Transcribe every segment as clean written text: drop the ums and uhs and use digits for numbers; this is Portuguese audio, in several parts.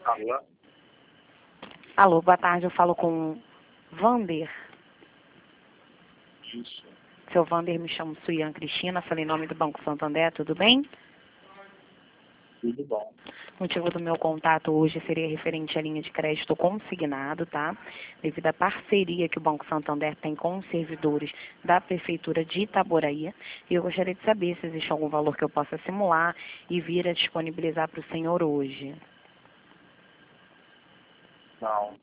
Alô? Alô, boa tarde, eu falo com Vander. Isso. Seu Vander, me chamo Suian Cristina, falei em nome do Banco Santander, tudo bem? Tudo bom. O motivo do meu contato hoje seria referente à linha de crédito consignado, tá? Devido à parceria que o Banco Santander tem com os servidores da Prefeitura de Itaboraí. E eu gostaria de saber se existe algum valor que eu possa simular e vir a disponibilizar para o senhor hoje. Não,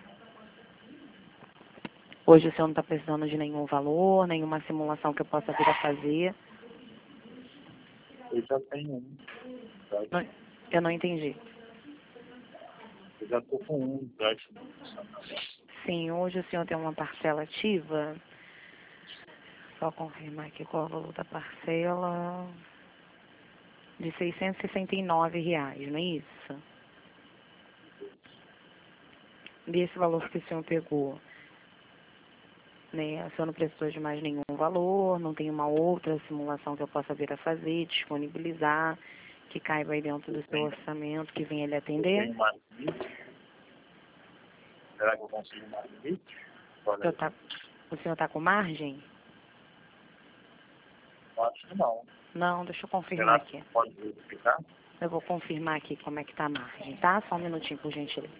Hoje o senhor não está precisando de nenhum valor, nenhuma simulação que eu possa vir a fazer. eu já tenho um. Não, eu não entendi. Eu já estou com um empréstimo. Sim, hoje o senhor tem uma parcela ativa. Só confirmar aqui qual é o valor da parcela. De R$ 669, não é isso? Desse valor que o senhor pegou, né? O senhor não precisou de mais nenhum valor, não tem uma outra simulação que eu possa vir a fazer, disponibilizar, que caiba aí dentro do seu orçamento, que venha lhe Eu atender? tenho mais limite. Será que eu consigo mais limite? O senhor está com margem? Eu acho que não. Não, deixa eu Será confirmar que aqui. pode verificar? Eu vou confirmar aqui como é que está a margem, tá? Só um minutinho, por gentileza.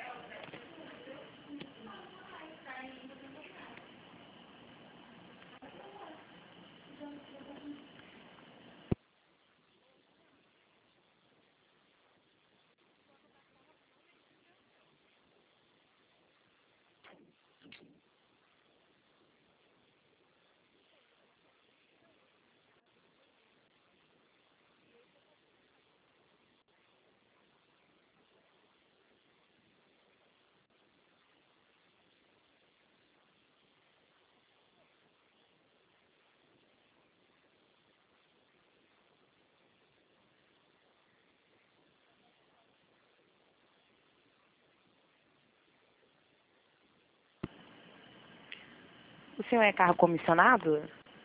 O senhor é carro comissionado?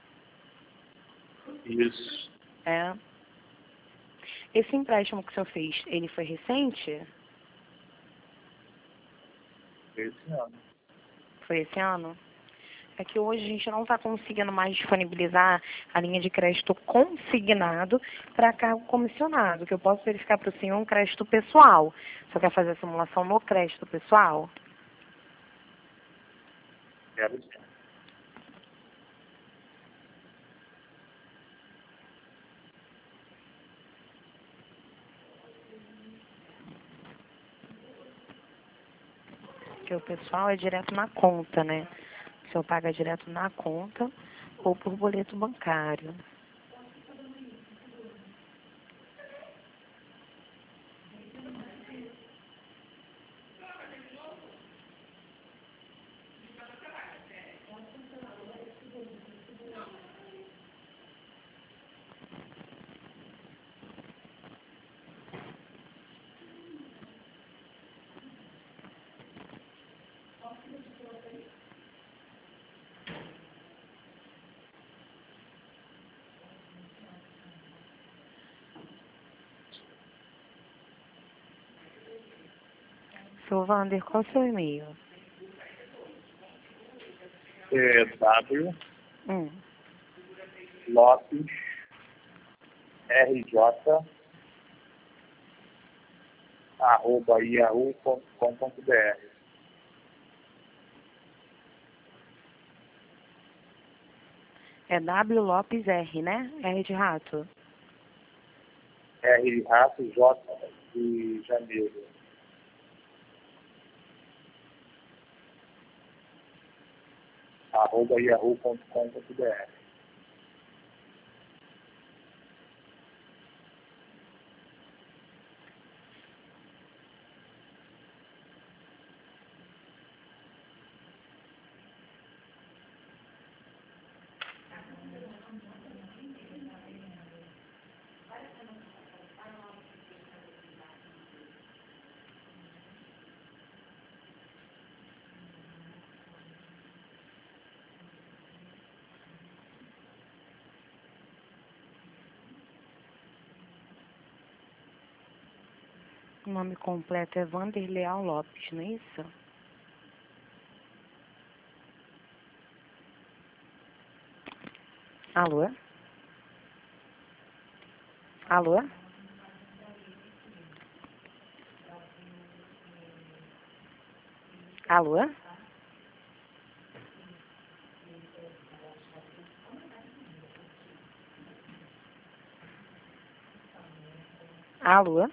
Isso. É. Esse empréstimo que o senhor fez, ele foi recente? Esse ano. Foi esse ano? É que hoje a gente não está conseguindo mais disponibilizar a linha de crédito consignado para cargo comissionado, que eu posso verificar para o senhor um crédito pessoal. O senhor quer fazer a simulação no crédito pessoal? Quero sim. Porque o pessoal é direto na conta, né? O senhor paga direto na conta ou por boleto bancário. Seu Vander, qual é o seu e-mail? É W Hum. Lopes RJ @yahoo.com.br. É W Lopes R, né? R de rato. R de rato, J de janeiro. @yahoo.com.br. O nome completo é Vanderleal Lopes, não é isso? Alô? Alô? Alô? Alô?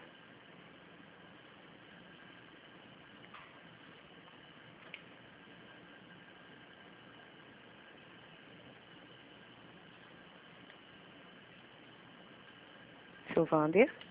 Seu Vander?